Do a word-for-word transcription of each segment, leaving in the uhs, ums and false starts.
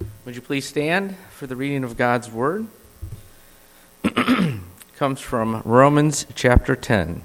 Would you please stand for the reading of God's Word? It comes from Romans chapter ten.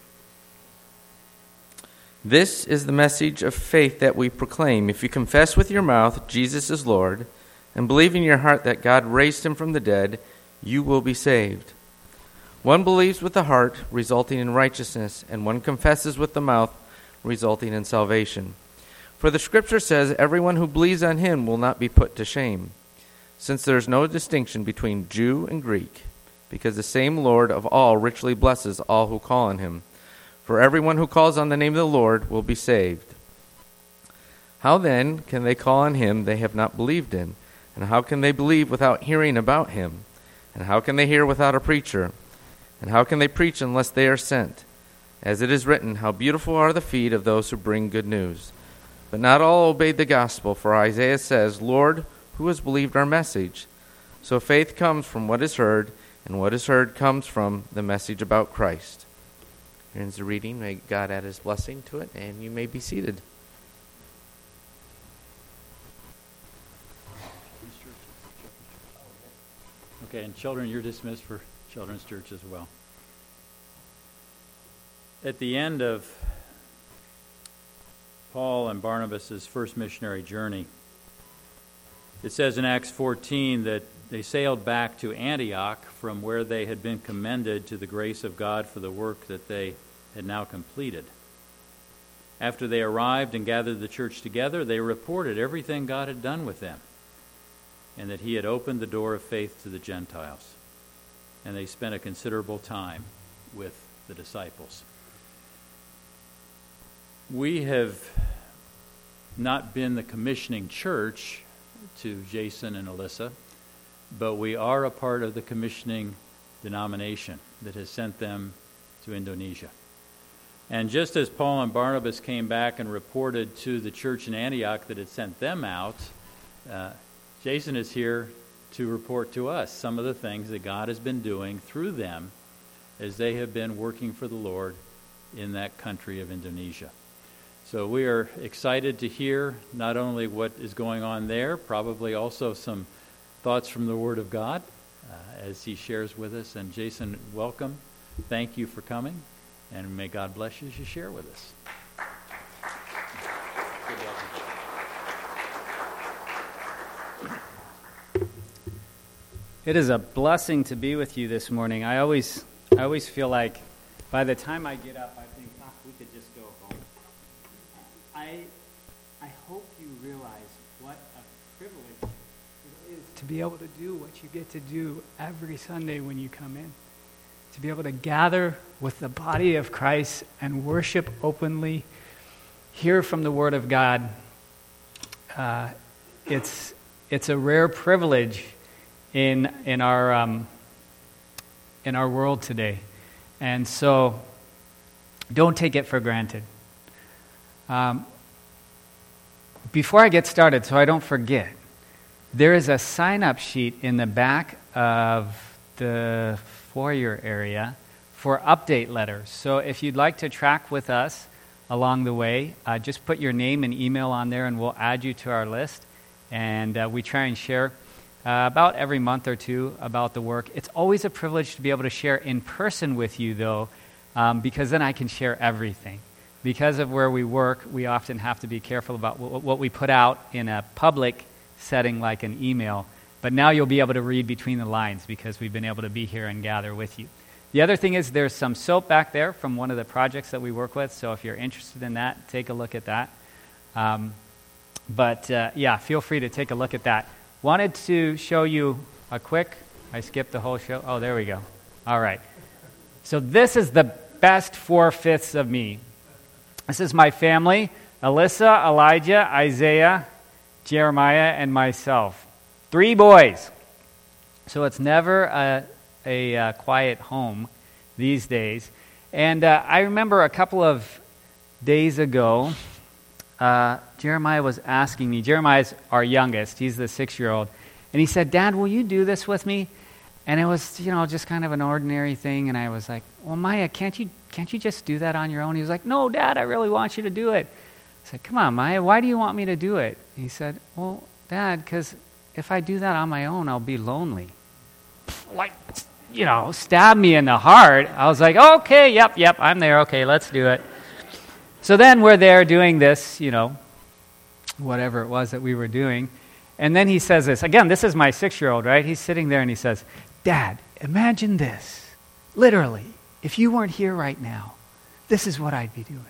This is the message of faith that we proclaim. If you confess with your mouth Jesus is Lord, and believe in your heart that God raised him from the dead, you will be saved. One believes with the heart, resulting in righteousness, and one confesses with the mouth, resulting in salvation. For the Scripture says, everyone who believes on him will not be put to shame, since there is no distinction between Jew and Greek, because the same Lord of all richly blesses all who call on him. For everyone who calls on the name of the Lord will be saved. How then can they call on him they have not believed in? And how can they believe without hearing about him? And how can they hear without a preacher? And how can they preach unless they are sent? As it is written, how beautiful are the feet of those who bring good news. But not all obeyed the gospel, for Isaiah says, Lord, who has believed our message? So faith comes from what is heard, and what is heard comes from the message about Christ. Here's the reading. May God add his blessing to it, and you may be seated. Okay, and children, you're dismissed for Children's Church as well. At the end of Paul and Barnabas' first missionary journey, it says in Acts fourteen that they sailed back to Antioch from where they had been commended to the grace of God for the work that they had now completed. After they arrived and gathered the church together, they reported everything God had done with them, and that he had opened the door of faith to the Gentiles. And they spent a considerable time with the disciples. We have not been the commissioning church to Jason and Alyssa, but we are a part of the commissioning denomination that has sent them to Indonesia. And just as Paul and Barnabas came back and reported to the church in Antioch that had sent them out, uh, Jason is here to report to us some of the things that God has been doing through them as they have been working for the Lord in that country of Indonesia. So we are excited to hear not only what is going on there, probably also some thoughts from the Word of God uh, as he shares with us. And Jason, welcome. Thank you for coming, and may God bless you as you share with us. It is a blessing to be with you this morning. I always, I always feel like by the time I get up, I think, ah, we could just go home. I, I hope you realize what a privilege it is to be able to do what you get to do every Sunday when you come in. To be able to gather with the body of Christ and worship openly, hear from the Word of God. Uh, it's it's a rare privilege in in our um, in our world today, and so don't take it for granted. Um, before I get started, so I don't forget, there is a sign-up sheet in the back of the foyer area for update letters. So if you'd like to track with us along the way, uh, just put your name and email on there, and we'll add you to our list. And uh, we try and share Uh, about every month or two about the work. It's always a privilege to be able to share in person with you, though, um, because then I can share everything. Because of where we work, we often have to be careful about w- what we put out in a public setting like an email. But now you'll be able to read between the lines because we've been able to be here and gather with you. The other thing is there's some soap back there from one of the projects that we work with, so if you're interested in that, take a look at that. Um, but, uh, yeah, feel free to take a look at that. Wanted to show you a quick, I skipped the whole show. Oh, there we go. All right. So this is the best four-fifths of me. This is my family, Alyssa, Elijah, Isaiah, Jeremiah, and myself. Three boys. So it's never a, a, a quiet home these days. And uh, I remember a couple of days ago, Uh, Jeremiah was asking me, Jeremiah's our youngest, he's the six-year-old, and he said, Dad, will you do this with me? And it was, you know, just kind of an ordinary thing, and I was like, well, Maya, can't you can't you just do that on your own? He was like, no, Dad, I really want you to do it. I said, come on, Maya, why do you want me to do it? He said, well, Dad, because if I do that on my own, I'll be lonely. Like, you know, stab me in the heart. I was like, okay, yep, yep, I'm there. Okay, let's do it. So then we're there doing this, you know, whatever it was that we were doing. And then he says this. Again, this is my six-year-old, right? He's sitting there and he says, Dad, imagine this. Literally, if you weren't here right now, this is what I'd be doing.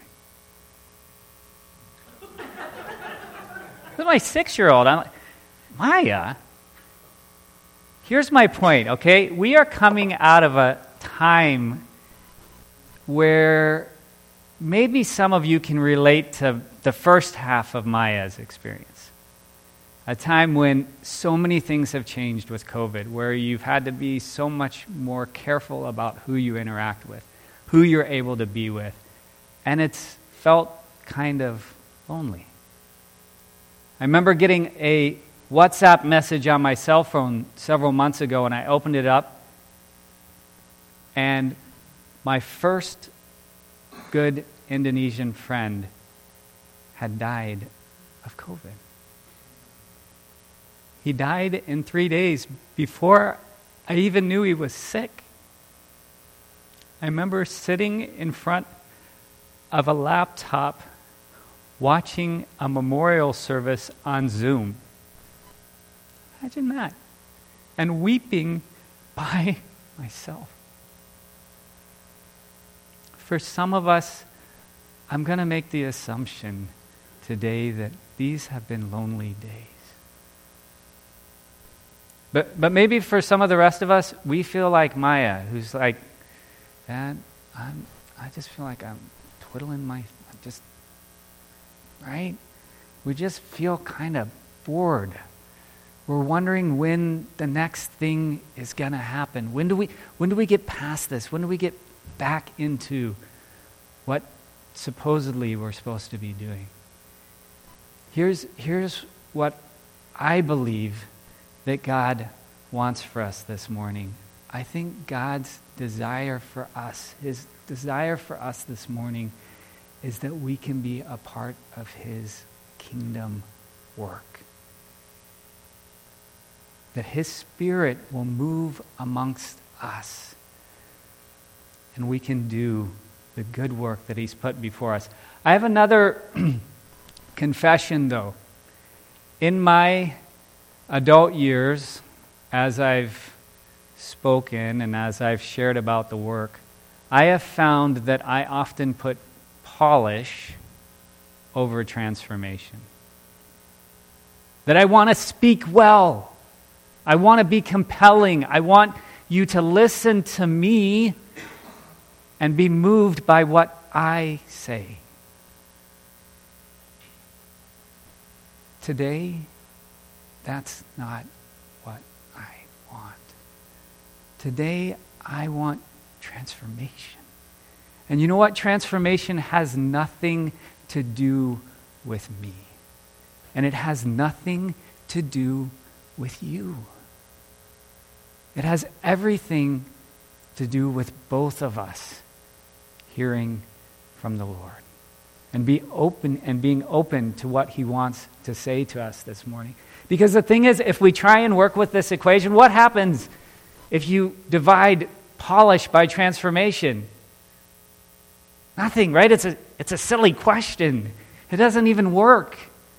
This is my six-year-old. I'm like, Maya, here's my point, okay? We are coming out of a time where maybe some of you can relate to the first half of Maya's experience. A time when so many things have changed with COVID, where you've had to be so much more careful about who you interact with, who you're able to be with, and it's felt kind of lonely. I remember getting a WhatsApp message on my cell phone several months ago, and I opened it up, and my first good Indonesian friend had died of COVID. He died in three days before I even knew he was sick. I remember sitting in front of a laptop watching a memorial service on Zoom. Imagine that. And weeping by myself. For some of us, I'm going to make the assumption today that these have been lonely days. But but maybe for some of the rest of us, we feel like Maya, who's like, Dad, I'm, I just feel like I'm twiddling my, I'm just, right? We just feel kind of bored. We're wondering when the next thing is going to happen. When do we when do we get past this? When do we get back into what supposedly we're supposed to be doing? Here's here's what I believe that God wants for us this morning. I think God's desire for us, his desire for us this morning, is that we can be a part of his kingdom work. That his Spirit will move amongst us, and we can do the good work that he's put before us. I have another confession, though. In my adult years, as I've spoken and as I've shared about the work, I have found that I often put polish over transformation. That I want to speak well. I want to be compelling. I want you to listen to me and be moved by what I say. Today, that's not what I want. Today, I want transformation. And you know what? Transformation has nothing to do with me. And it has nothing to do with you. It has everything to do with both of us hearing from the Lord. And be open and being open to what he wants to say to us this morning. Because the thing is, if we try and work with this equation, what happens if you divide polish by transformation? Nothing, right? It's a it's a silly question. It doesn't even work.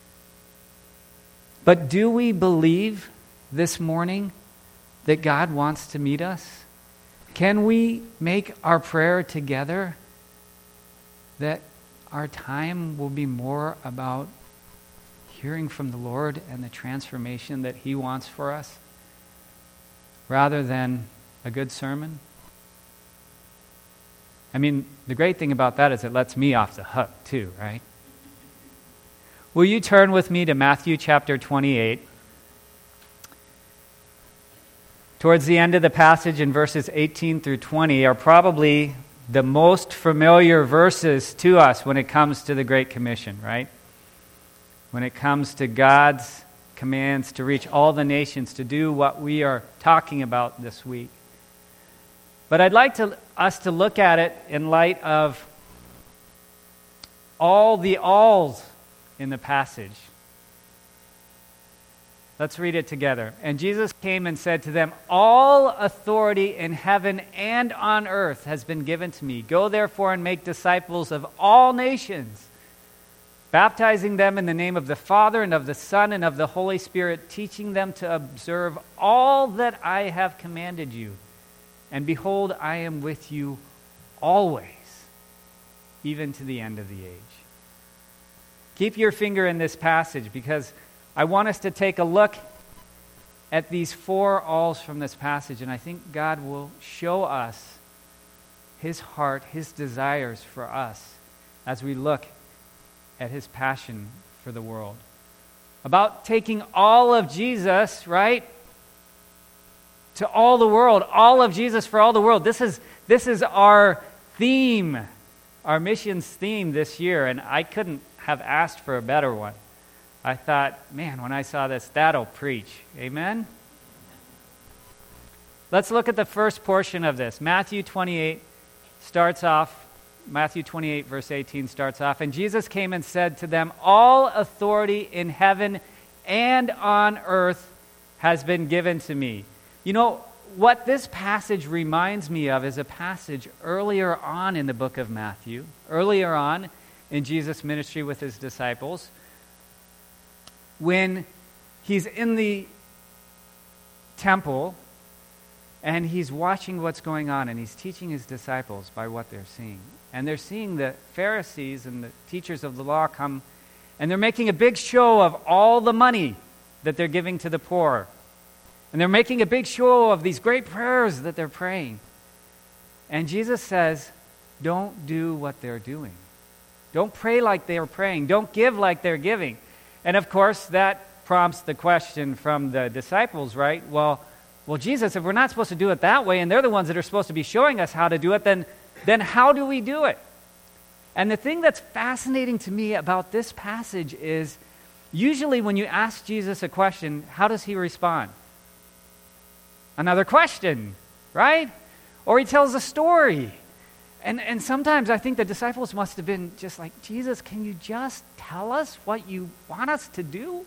But do we believe this morning that God wants to meet us? Can we make our prayer together that our time will be more about hearing from the Lord and the transformation that he wants for us, rather than a good sermon? I mean, the great thing about that is it lets me off the hook too, right? Will you turn with me to Matthew chapter twenty-eight? Towards the end of the passage in verses eighteen through twenty are probably the most familiar verses to us when it comes to the Great Commission, right? When it comes to God's commands to reach all the nations, to do what we are talking about this week. But I'd like to, us to look at it in light of all the alls in the passage. Let's read it together. And Jesus came and said to them, all authority in heaven and on earth has been given to me. Go therefore and make disciples of all nations, baptizing them in the name of the Father and of the Son and of the Holy Spirit, teaching them to observe all that I have commanded you. And behold, I am with you always, even to the end of the age. Keep your finger in this passage, because I want us to take a look at these four alls from this passage, and I think God will show us his heart, his desires for us as we look at his passion for the world. About taking all of Jesus, right, to all the world, all of Jesus for all the world. This is this is our theme, our missions theme this year, and I couldn't have asked for a better one. I thought, man, when I saw this, that'll preach. Amen? Let's look at the first portion of this. Matthew twenty-eight starts off, Matthew twenty-eight, verse eighteen starts off, and Jesus came and said to them, all authority in heaven and on earth has been given to me. You know, what this passage reminds me of is a passage earlier on in the book of Matthew, earlier on in Jesus' ministry with his disciples, when he's in the temple and he's watching what's going on, and he's teaching his disciples by what they're seeing. And they're seeing the Pharisees and the teachers of the law come, and they're making a big show of all the money that they're giving to the poor. And they're making a big show of these great prayers that they're praying. And Jesus says, don't do what they're doing. Don't pray like they're praying. Don't give like they're giving. And of course, that prompts the question from the disciples, right? Well, well, Jesus, if we're not supposed to do it that way, and they're the ones that are supposed to be showing us how to do it, then, then how do we do it? And the thing that's fascinating to me about this passage is, usually when you ask Jesus a question, how does he respond? Another question, right? Or he tells a story. And and sometimes I think the disciples must have been just like, Jesus, can you just tell us what you want us to do?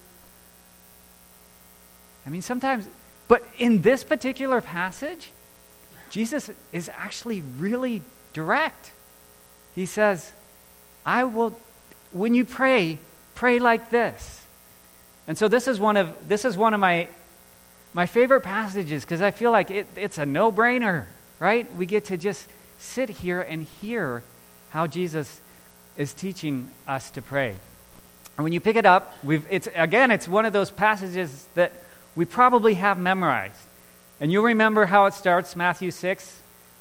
I mean, sometimes, but in this particular passage, Jesus is actually really direct. He says, I will, when you pray, pray like this. And so this is one of this is one of my my favorite passages, because I feel like it, it's a no-brainer, right? We get to just sit here and hear how Jesus is teaching us to pray. And when you pick it up, we've it's again, it's one of those passages that we probably have memorized. And you'll remember how it starts, Matthew six.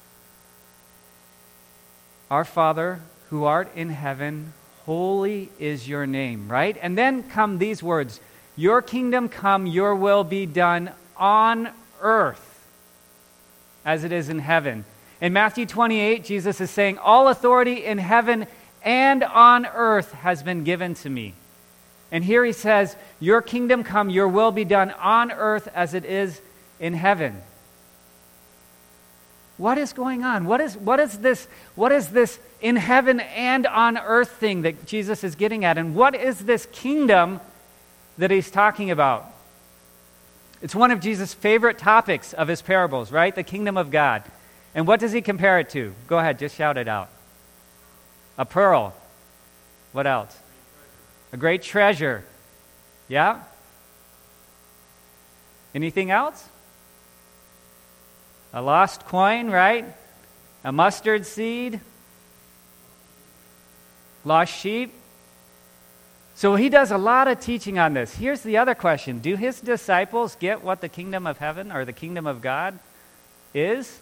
Our Father, who art in heaven, holy is your name, right? And then come these words, your kingdom come, your will be done on earth as it is in heaven. In Matthew twenty-eight, Jesus is saying, all authority in heaven and on earth has been given to me. And here he says, your kingdom come, your will be done on earth as it is in heaven. What is going on? What is what is this what is this in heaven and on earth thing that Jesus is getting at? And what is this kingdom that he's talking about? It's one of Jesus' favorite topics of his parables, right? The kingdom of God. And what does he compare it to? Go ahead, just shout it out. A pearl. What else? A great treasure. Yeah? Anything else? A lost coin, right? A mustard seed. Lost sheep. So he does a lot of teaching on this. Here's the other question. Do his disciples get what the kingdom of heaven or the kingdom of God is?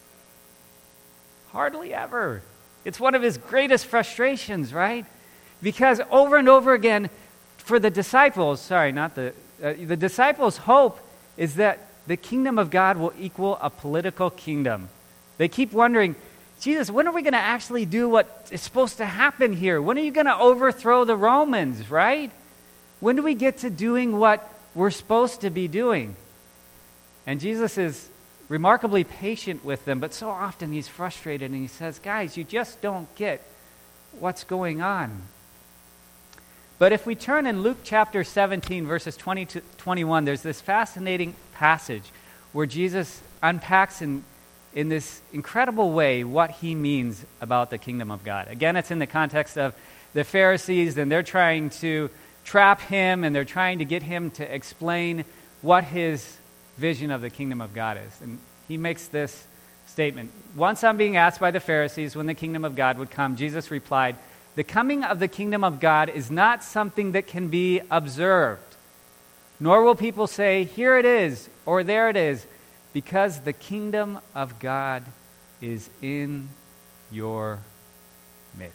Hardly ever. It's one of his greatest frustrations, right? Because over and over again, for the disciples, sorry, not the, uh, the disciples' hope is that the kingdom of God will equal a political kingdom. They keep wondering, Jesus, when are we going to actually do what is supposed to happen here? When are you going to overthrow the Romans, right? When do we get to doing what we're supposed to be doing? And Jesus is remarkably patient with them, but so often he's frustrated and he says, guys, you just don't get what's going on. But if we turn in Luke chapter seventeen, verses twenty to twenty-one, there's this fascinating passage where Jesus unpacks in, in this incredible way what he means about the kingdom of God. Again, it's in the context of the Pharisees, and they're trying to trap him, and they're trying to get him to explain what his vision of the kingdom of God is. And he makes this statement. Once on being asked by the Pharisees when the kingdom of God would come, Jesus replied, "The coming of the kingdom of God is not something that can be observed, nor will people say, 'Here it is,' or 'There it is,' because the kingdom of God is in your midst."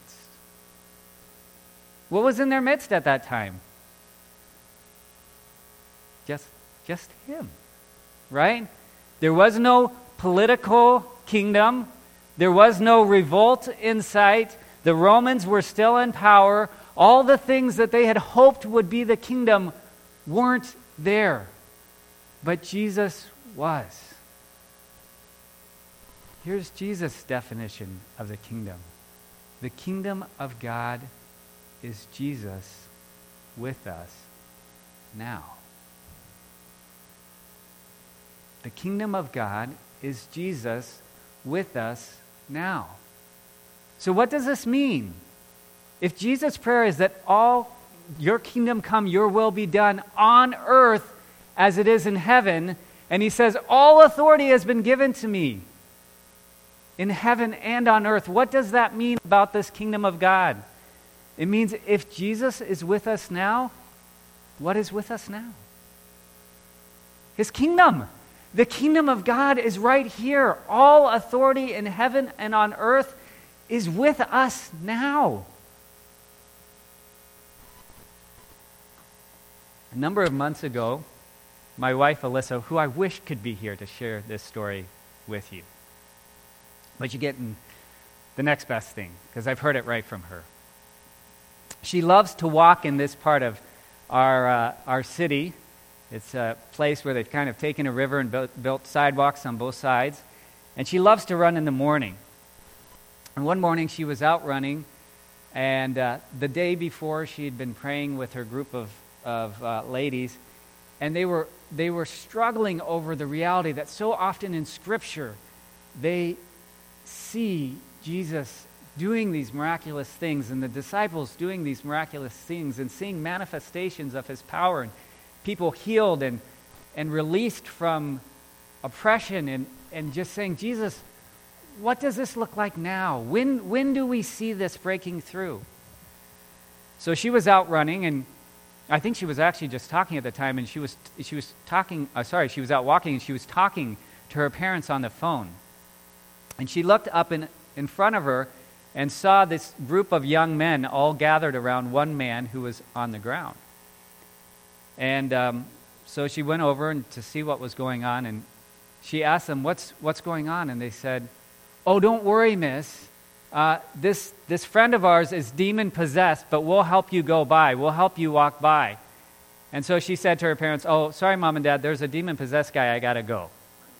What was in their midst at that time? Just, just him, right? There was no political kingdom. There was no revolt in sight. The Romans were still in power. All the things that they had hoped would be the kingdom weren't there. But Jesus was. Here's Jesus' definition of the kingdom. The kingdom of God is Jesus with us now. The kingdom of God is Jesus with us now. So what does this mean? If Jesus' prayer is that all your kingdom come, your will be done on earth as it is in heaven, and he says, all authority has been given to me in heaven and on earth, what does that mean about this kingdom of God? It means if Jesus is with us now, what is with us now? His kingdom. The kingdom of God is right here. All authority in heaven and on earth is with us now. A number of months ago, my wife Alyssa, who I wish could be here to share this story with you, but you get in the next best thing, because I've heard it right from her. She loves to walk in this part of our uh, our city. It's a place where they've kind of taken a river and built, built sidewalks on both sides. And she loves to run in the morning. And one morning she was out running, and uh, the day before she had been praying with her group of, of uh, ladies, and they were they were struggling over the reality that so often in Scripture they see Jesus doing these miraculous things and the disciples doing these miraculous things and seeing manifestations of his power and people healed and, and released from oppression, and, and just saying, Jesus, what does this look like now? When, when do we see this breaking through? So she was out running, and I think she was actually just talking at the time, and she was she was talking, uh, sorry, she was out walking, and she was talking to her parents on the phone. And she looked up in, in front of her and saw this group of young men all gathered around one man who was on the ground. And um, so she went over and to see what was going on, and she asked them, what's what's going on? And they said, oh, don't worry, miss. Uh, this, this friend of ours is demon-possessed, but we'll help you go by. We'll help you walk by. And so she said to her parents, oh, sorry, Mom and Dad, there's a demon-possessed guy. I got to go.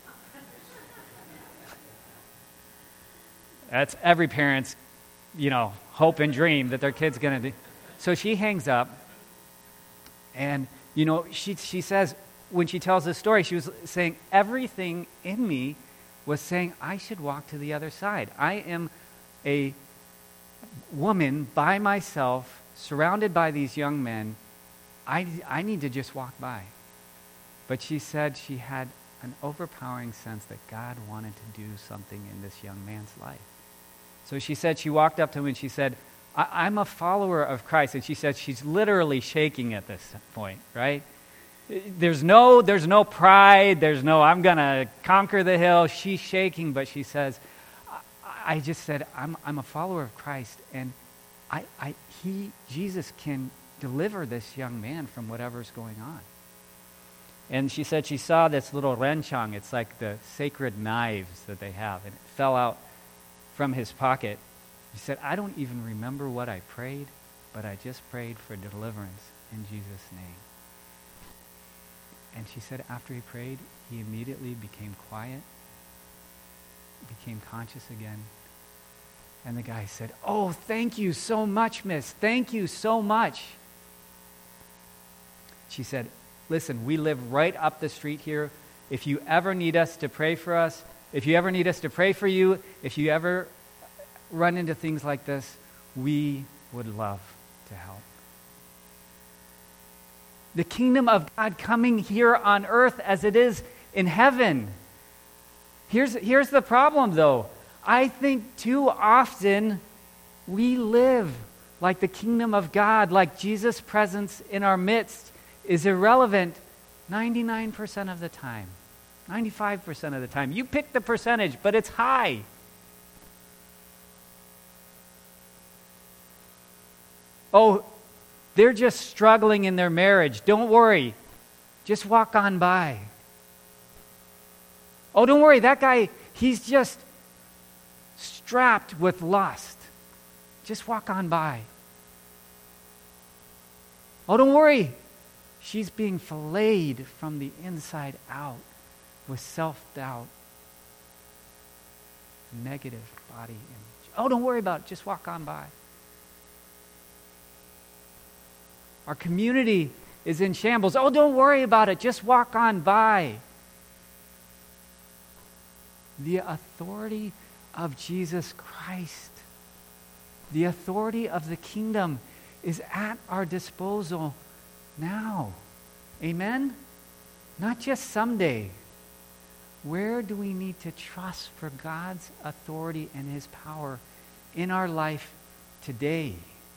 That's every parent's, you know, hope and dream that their kid's going to do. So she hangs up, and, you know, she she says, when she tells this story, she was saying, everything in me was saying, I should walk to the other side. I am a woman by myself, surrounded by these young men. I, I need to just walk by. But she said she had an overpowering sense that God wanted to do something in this young man's life. So she said she walked up to him and she said, I, I'm a follower of Christ. And she said she's literally shaking at this point, right? There's no, there's no pride. There's no, I'm going to conquer the hill. She's shaking, but she says, I, I just said, I'm, I'm a follower of Christ, and I, I, he, Jesus can deliver this young man from whatever's going on. And she said she saw this little renchang. It's like the sacred knives that they have, and it fell out from his pocket. She said, I don't even remember what I prayed, but I just prayed for deliverance in Jesus' name. And she said after he prayed, he immediately became quiet, became conscious again. And the guy said, oh, thank you so much, miss. Thank you so much. She said, listen, we live right up the street here. If you ever need us to pray for us, if you ever need us to pray for you, if you ever run into things like this, we would love to help. The kingdom of God coming here on earth as it is in heaven. Here's, here's the problem, though. I think too often we live like the kingdom of God, like Jesus' presence in our midst is irrelevant ninety-nine percent of the time, ninety-five percent of the time. You pick the percentage, but it's high. Oh, they're just struggling in their marriage. Don't worry. Just walk on by. Oh, don't worry. That guy, he's just strapped with lust. Just walk on by. Oh, don't worry. She's being filleted from the inside out with self-doubt, negative body image. Oh, don't worry about it. Just walk on by. Our community is in shambles. Oh, don't worry about it. Just walk on by. The authority of Jesus Christ, the authority of the kingdom is at our disposal now. Amen? Not just someday. Where do we need to trust for God's authority and His power in our life today?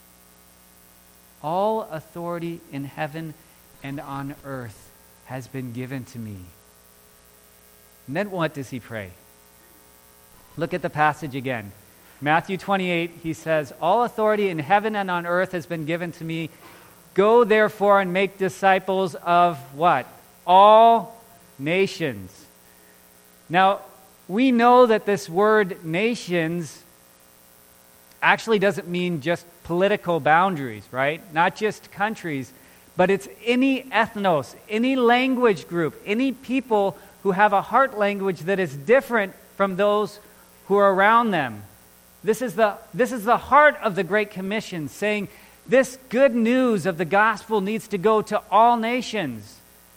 All authority in heaven and on earth has been given to me. And then what does he pray? Look at the passage again. Matthew twenty-eight, he says, all authority in heaven and on earth has been given to me. Go therefore and make disciples of what? All nations. Now, we know that this word nations actually doesn't mean just political boundaries, right? Not just countries, but it's any ethnos, any language group, any people who have a heart language that is different from those who are around them. This is the, this is the heart of the Great Commission, saying this good news of the gospel needs to go to all nations.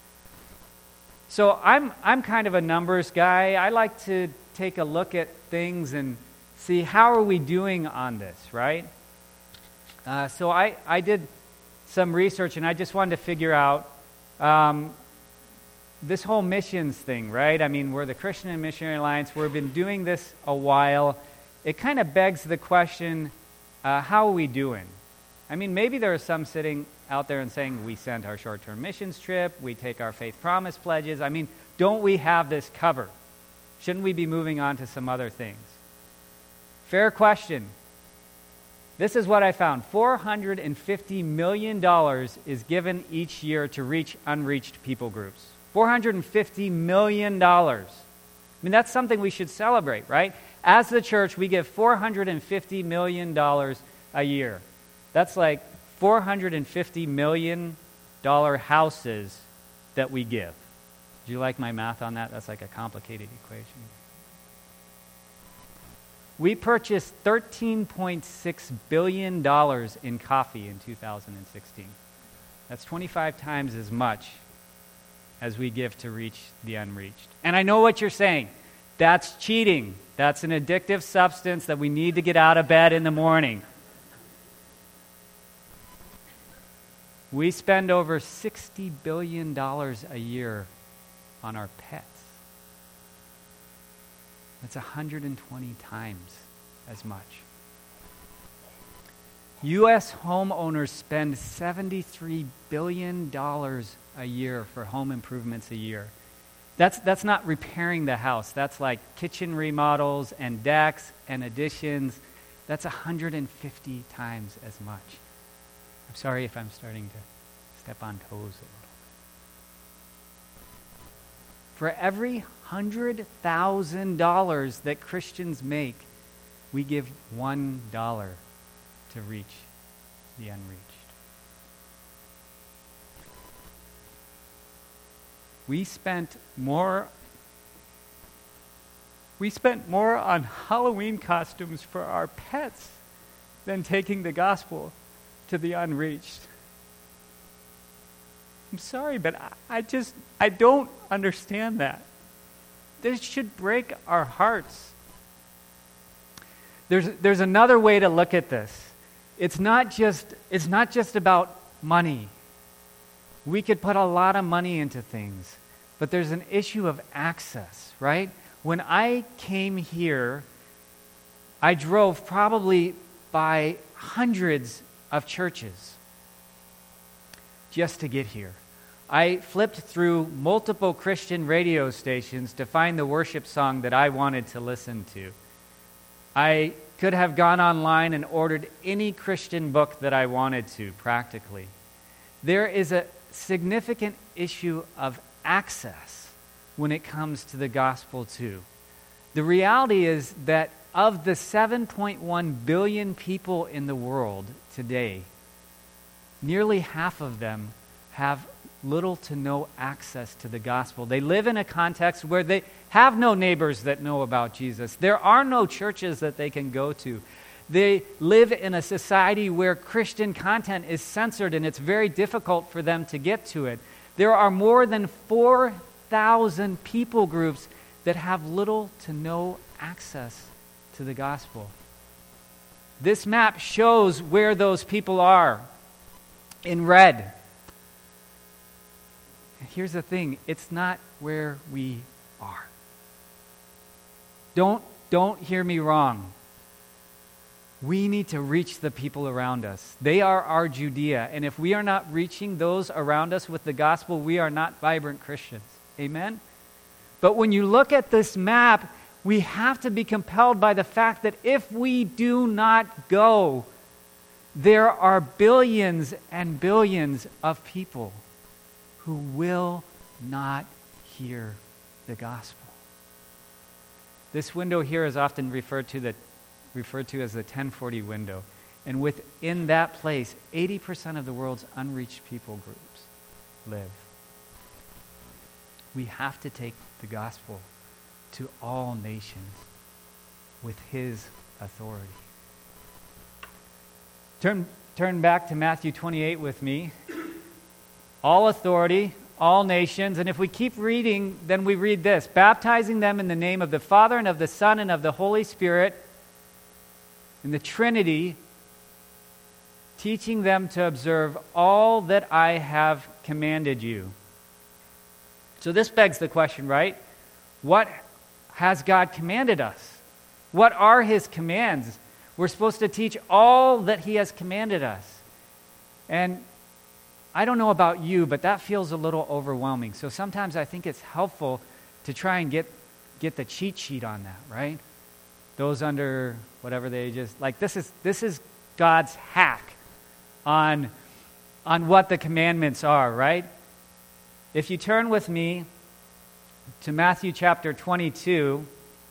So I'm, I'm kind of a numbers guy. I like to take a look at things and see how are we doing on this, right? Uh, so I, I did some research, and I just wanted to figure out um, this whole missions thing, right? I mean, we're the Christian and Missionary Alliance. We've been doing this a while. It kind of begs the question, uh, how are we doing? I mean, maybe there are some sitting out there and saying, we sent our short-term missions trip, we take our faith promise pledges. I mean, don't we have this covered? Shouldn't we be moving on to some other things? Fair question. This is what I found. four hundred fifty million dollars is given each year to reach unreached people groups. four hundred fifty million dollars. I mean, that's something we should celebrate, right? As the church, we give four hundred fifty million dollars a year. That's like four hundred fifty million dollars houses that we give. Do you like my math on that? That's like a complicated equation. We purchased thirteen point six billion dollars in coffee in two thousand sixteen. That's twenty-five times as much as we give to reach the unreached. And I know what you're saying. That's cheating. That's an addictive substance that we need to get out of bed in the morning. We spend over sixty billion dollars a year on our pets. That's one hundred twenty times as much. U S homeowners spend seventy-three billion dollars a year for home improvements a year. That's, that's not repairing the house. That's like kitchen remodels and decks and additions. That's one hundred fifty times as much. I'm sorry if I'm starting to step on toes a little. For every one hundred thousand dollars that Christians make, we give one dollar to reach the unreached. We spent more we spent more on Halloween costumes for our pets than taking the gospel to the unreached. I'm sorry, but I, I just, I don't understand that. This should break our hearts. There's, there's another way to look at this. It's not just, it's not just about money. We could put a lot of money into things, but there's an issue of access, right? When I came here, I drove probably by hundreds of churches just to get here. I flipped through multiple Christian radio stations to find the worship song that I wanted to listen to. I could have gone online and ordered any Christian book that I wanted to, practically. There is a significant issue of access when it comes to the gospel, too. The reality is that of the seven point one billion people in the world today, nearly half of them have little to no access to the gospel. They live in a context where they have no neighbors that know about Jesus. There are no churches that they can go to. They live in a society where Christian content is censored, and it's very difficult for them to get to it. There are more than four thousand people groups that have little to no access to the gospel. This map shows where those people are in red. And here's the thing, it's not where we are. Don't, don't hear me wrong. We need to reach the people around us. They are our Judea, and if we are not reaching those around us with the gospel, we are not vibrant Christians. Amen? But when you look at this map, we have to be compelled by the fact that if we do not go, there are billions and billions of people who will not hear the gospel. This window here is often referred to the referred to as the ten forty window. And within that place, eighty percent of the world's unreached people groups live. We have to take the gospel to all nations with his authority. Turn, turn back to Matthew twenty-eight with me. All authority, all nations, and if we keep reading, then we read this: baptizing them in the name of the Father and of the Son and of the Holy Spirit, in the Trinity, teaching them to observe all that I have commanded you. So this begs the question, right? What has God commanded us? What are his commands? We're supposed to teach all that he has commanded us. And I don't know about you, but that feels a little overwhelming. So sometimes I think it's helpful to try and get, get the cheat sheet on that, right? Those under whatever they just, like this is this is God's hack on, on what the commandments are, right? If you turn with me to Matthew chapter twenty-two,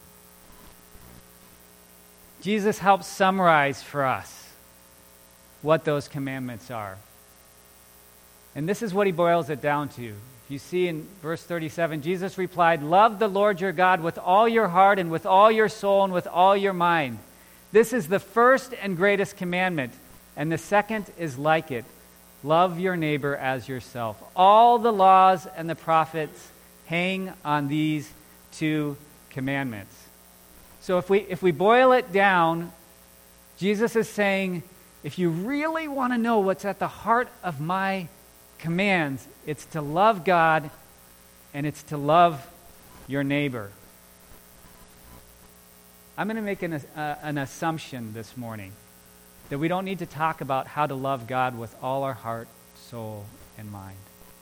Jesus helps summarize for us what those commandments are. And this is what he boils it down to. You see in verse thirty-seven, Jesus replied, "Love the Lord your God with all your heart and with all your soul and with all your mind. This is the first and greatest commandment, and the second is like it. Love your neighbor as yourself. All the laws and the prophets hang on these two commandments." So if we if we boil it down, Jesus is saying, if you really want to know what's at the heart of my commands, it's to love God and it's to love your neighbor. I'm going to make an, uh, an assumption this morning that we don't need to talk about how to love God with all our heart, soul, and mind.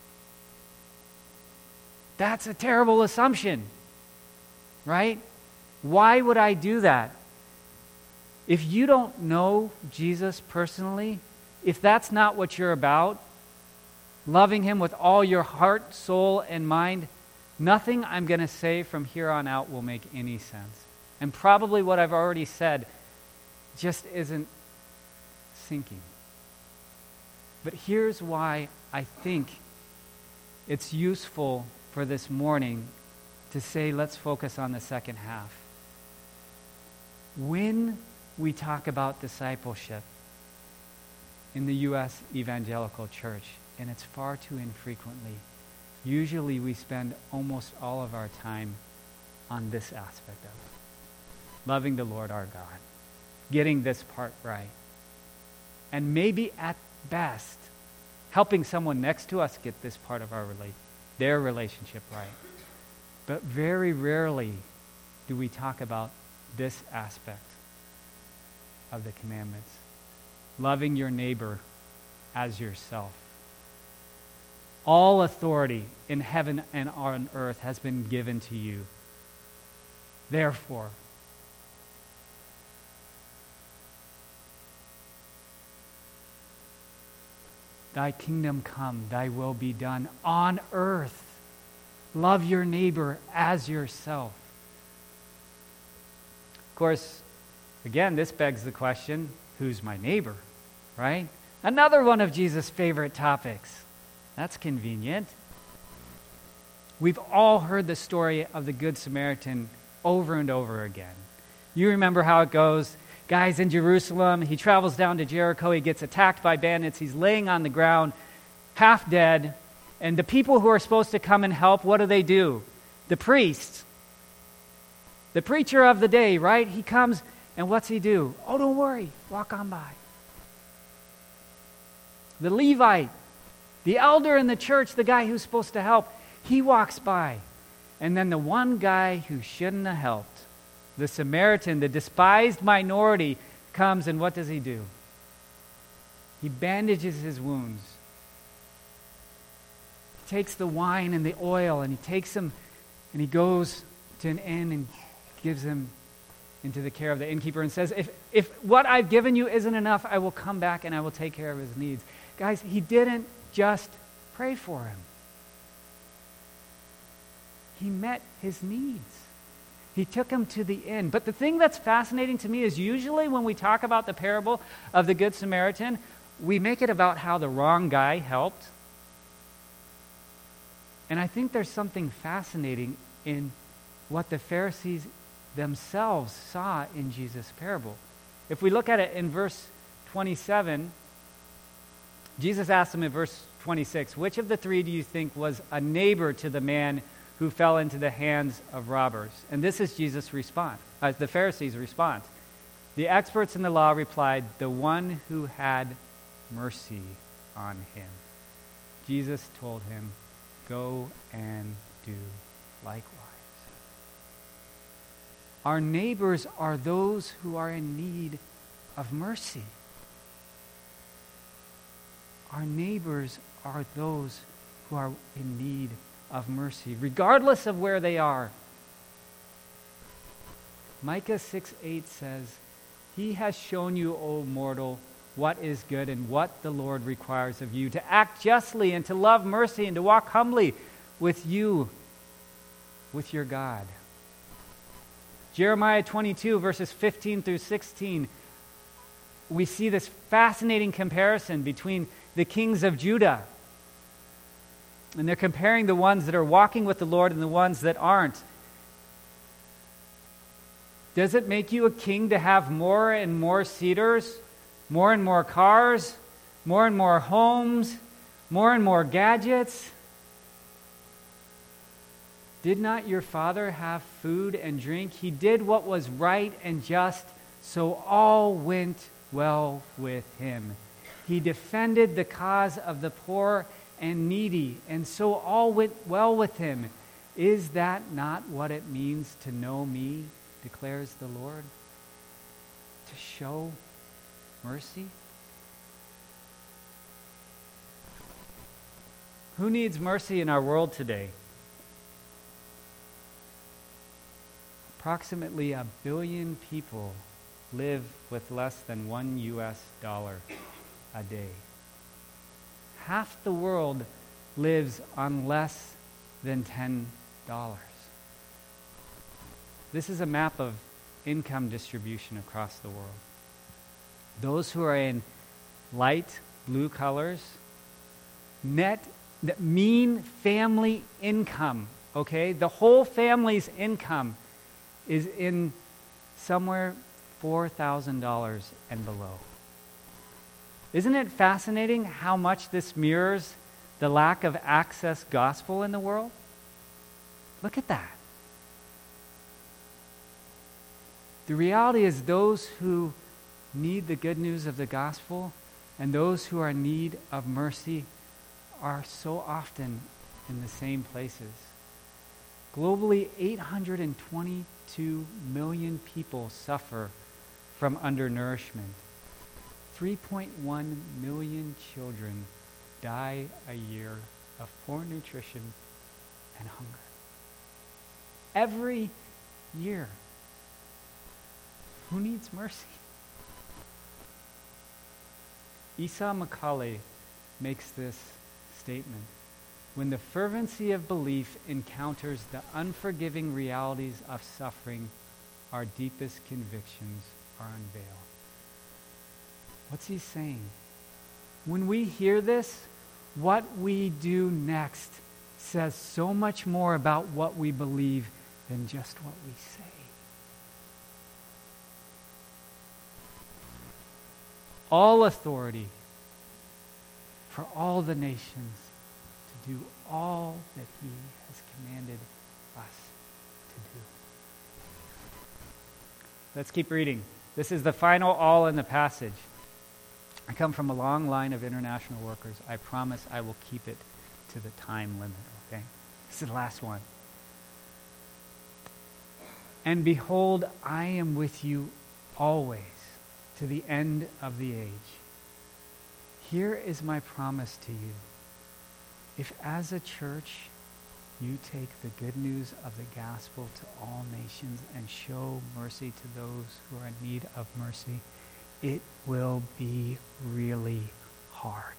That's a terrible assumption, right? Why would I do that? If you don't know Jesus personally, if that's not what you're about, loving him with all your heart, soul, and mind, nothing I'm going to say from here on out will make any sense. And probably what I've already said just isn't sinking. But here's why I think it's useful for this morning to say, let's focus on the second half. When we talk about discipleship in the U S Evangelical Church, and it's far too infrequently. Usually we spend almost all of our time on this aspect of it. Loving the Lord our God. Getting this part right. And maybe at best, helping someone next to us get this part of our rela- their relationship right. But very rarely do we talk about this aspect of the commandments. Loving your neighbor as yourself. All authority in heaven and on earth has been given to you. Therefore, thy kingdom come, thy will be done on earth. Love your neighbor as yourself. Of course, again, this begs the question, who's my neighbor, right? Another one of Jesus' favorite topics. That's convenient. We've all heard the story of the Good Samaritan over and over again. You remember how it goes. Guy's in Jerusalem. He travels down to Jericho. He gets attacked by bandits. He's laying on the ground, half dead. And the people who are supposed to come and help, what do they do? The priest, the preacher of the day, right? He comes, and what's he do? Oh, don't worry. Walk on by. The Levite, the elder in the church, the guy who's supposed to help, he walks by. And then the one guy who shouldn't have helped, the Samaritan, the despised minority, comes, and what does he do? He bandages his wounds. He takes the wine and the oil, and he takes them, and he goes to an inn and gives them into the care of the innkeeper and says, if, if what I've given you isn't enough, I will come back and I will take care of his needs. Guys, he didn't just pray for him. He met his needs. He took him to the inn. But the thing that's fascinating to me is usually when we talk about the parable of the Good Samaritan, we make it about how the wrong guy helped. And I think there's something fascinating in what the Pharisees themselves saw in Jesus' parable. If we look at it in verse twenty-seven, Jesus asked them in verse twenty-six, which of the three do you think was a neighbor to the man who fell into the hands of robbers? And this is Jesus' response, uh, the Pharisees' response. The experts in the law replied, the one who had mercy on him. Jesus told him, go and do likewise. Our neighbors are those who are in need of mercy. Our neighbors are those who are in need of mercy, regardless of where they are. Micah six eight says, he has shown you, O mortal, what is good and what the Lord requires of you, to act justly and to love mercy and to walk humbly with you, with your God. Jeremiah twenty-two, verses fifteen through sixteen, we see this fascinating comparison between the kings of Judah. And they're comparing the ones that are walking with the Lord and the ones that aren't. Does it make you a king to have more and more cedars, more and more cars, more and more homes, more and more gadgets? Did not your father have food and drink? He did what was right and just, so all went well with him. He defended the cause of the poor and needy, and so all went well with him. Is that not what it means to know me, declares the Lord? To show mercy? Who needs mercy in our world today? Approximately a billion people live with less than one U S dollar a day. Half the world lives on less than ten dollars. This is a map of income distribution across the world. Those who are in light blue colors, net, the mean family income, okay? The whole family's income is in somewhere four thousand dollars and below. Isn't it fascinating how much this mirrors the lack of access gospel in the world? Look at that. The reality is those who need the good news of the gospel and those who are in need of mercy are so often in the same places. Globally, eight hundred twenty-two million people suffer from undernourishment. three point one million children die a year of poor nutrition and hunger. Every year. Who needs mercy? Esau Macaulay makes this statement. When the fervency of belief encounters the unforgiving realities of suffering, our deepest convictions are unveiled. What's he saying? When we hear this, what we do next says so much more about what we believe than just what we say. All authority for all the nations to do all that he has commanded us to do. Let's keep reading. This is the final all in the passage. I come from a long line of international workers. I promise I will keep it to the time limit, okay? This is the last one. And behold, I am with you always, to the end of the age. Here is my promise to you. If as a church you take the good news of the gospel to all nations and show mercy to those who are in need of mercy, it will be really hard.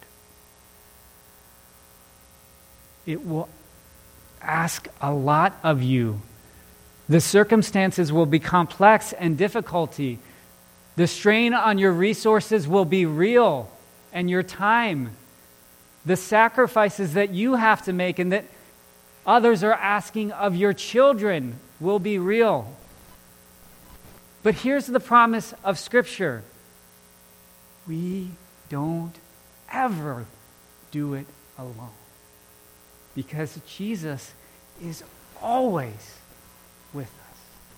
It will ask a lot of you. The circumstances will be complex and difficulty. The strain on your resources will be real, and your time. The sacrifices that you have to make and that others are asking of your children will be real. But here's the promise of Scripture. We don't ever do it alone. Because Jesus is always with us.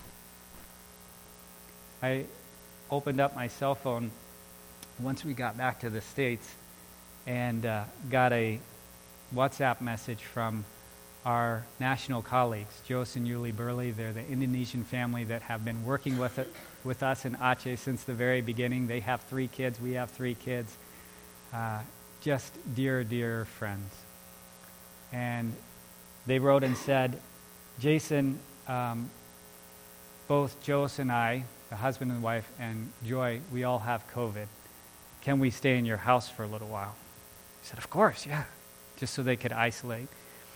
I opened up my cell phone once we got back to the States and uh, got a WhatsApp message from our national colleagues, Jos and Yuli Burley. They're the Indonesian family that have been working with it, with us in Aceh since the very beginning. They have three kids. We have three kids. Uh, just dear, dear friends. And they wrote and said, Jason, um, both Jos and I, the husband and wife, and Joy, we all have COVID. Can we stay in your house for a little while? I said, of course, yeah, just so they could isolate.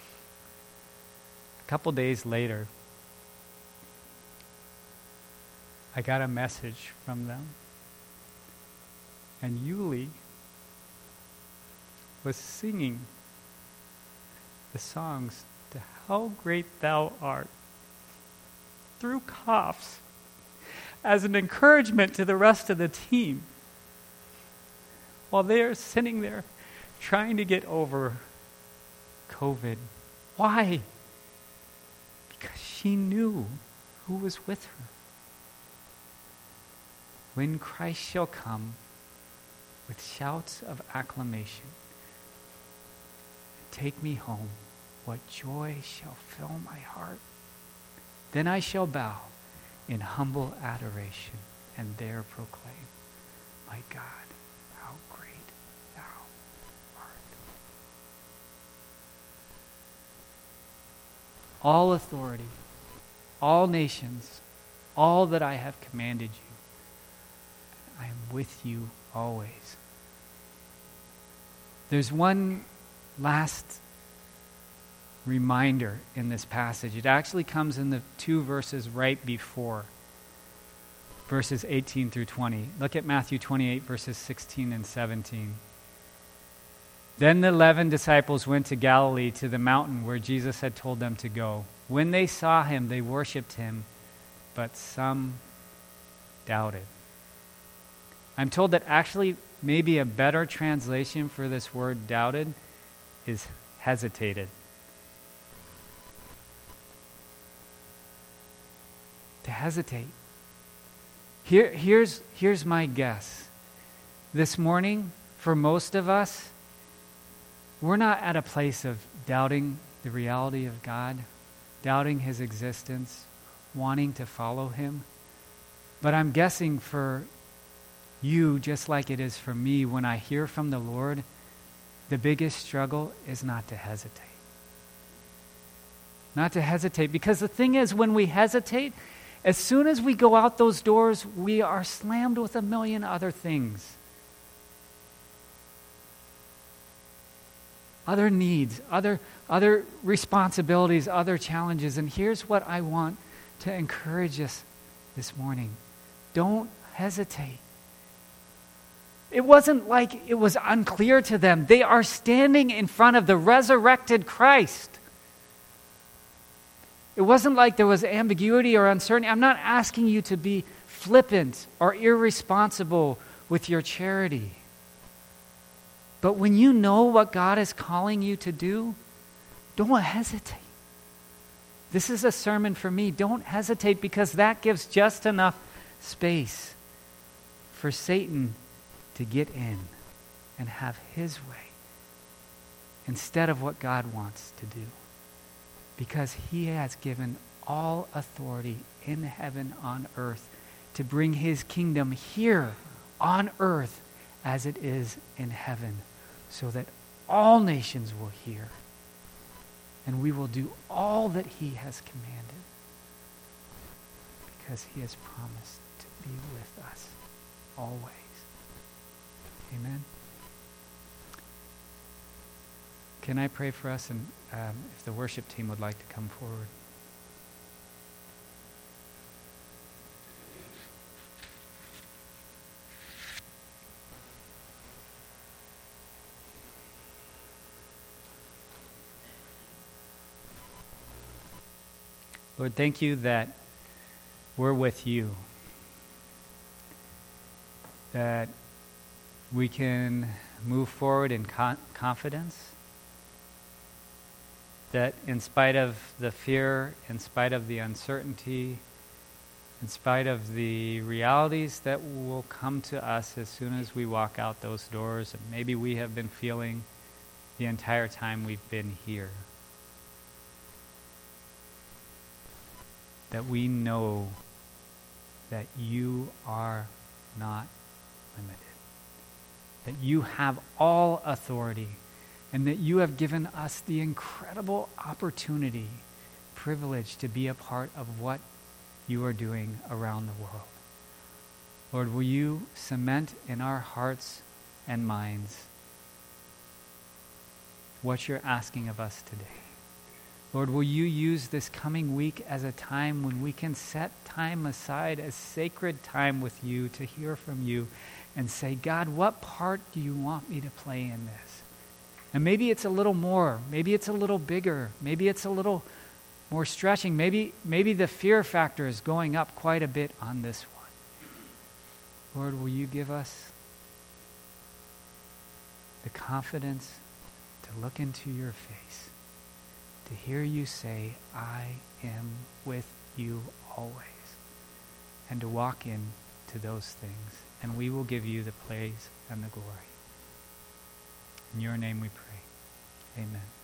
A couple days later, I got a message from them. And Yuli was singing the songs to How Great Thou Art through coughs as an encouragement to the rest of the team while they are sitting there trying to get over COVID. Why? Because she knew who was with her. When Christ shall come with shouts of acclamation, take me home, what joy shall fill my heart. Then I shall bow in humble adoration and there proclaim, my God, how great thou art. All authority, all nations, all that I have commanded you, I am with you always. There's one last reminder in this passage. It actually comes in the two verses right before, verses eighteen through twenty. Look at Matthew twenty-eight, verses sixteen and seventeen. Then the eleven disciples went to Galilee, to the mountain where Jesus had told them to go. When they saw him, they worshipped him, but some doubted. I'm told that actually maybe a better translation for this word doubted is hesitated. To hesitate. Here, here's, here's my guess. This morning, for most of us, we're not at a place of doubting the reality of God, doubting His existence, wanting to follow Him. But I'm guessing for you, just like it is for me, when I hear from the Lord, the biggest struggle is not to hesitate. Not to hesitate, because the thing is, when we hesitate, as soon as we go out those doors, we are slammed with a million other things. Other needs, other, other responsibilities, other challenges. And here's what I want to encourage us this morning. Don't hesitate. It wasn't like it was unclear to them. They are standing in front of the resurrected Christ. It wasn't like there was ambiguity or uncertainty. I'm not asking you to be flippant or irresponsible with your charity. But when you know what God is calling you to do, don't hesitate. This is a sermon for me. Don't hesitate, because that gives just enough space for Satan to get in and have his way instead of what God wants to do. Because He has given all authority in heaven, on earth, to bring His kingdom here on earth as it is in heaven, so that all nations will hear, and we will do all that He has commanded, because He has promised to be with us always. Amen. Can I pray for us, and um, if the worship team would like to come forward. Lord, thank you that we're with you, that we can move forward in con- confidence, that in spite of the fear, in spite of the uncertainty, in spite of the realities that will come to us as soon as we walk out those doors, and maybe we have been feeling the entire time we've been here, that we know that you are not limited, that you have all authority, and that you have given us the incredible opportunity, privilege to be a part of what you are doing around the world. Lord, will you cement in our hearts and minds what you're asking of us today? Lord, will you use this coming week as a time when we can set time aside as sacred time with you to hear from you and say, God, what part do you want me to play in this? And maybe it's a little more, maybe it's a little bigger, maybe it's a little more stretching, maybe maybe the fear factor is going up quite a bit on this one. Lord, will you give us the confidence to look into your face, to hear you say, I am with you always, and to walk into those things, and we will give you the praise and the glory. In your name we pray. Amen.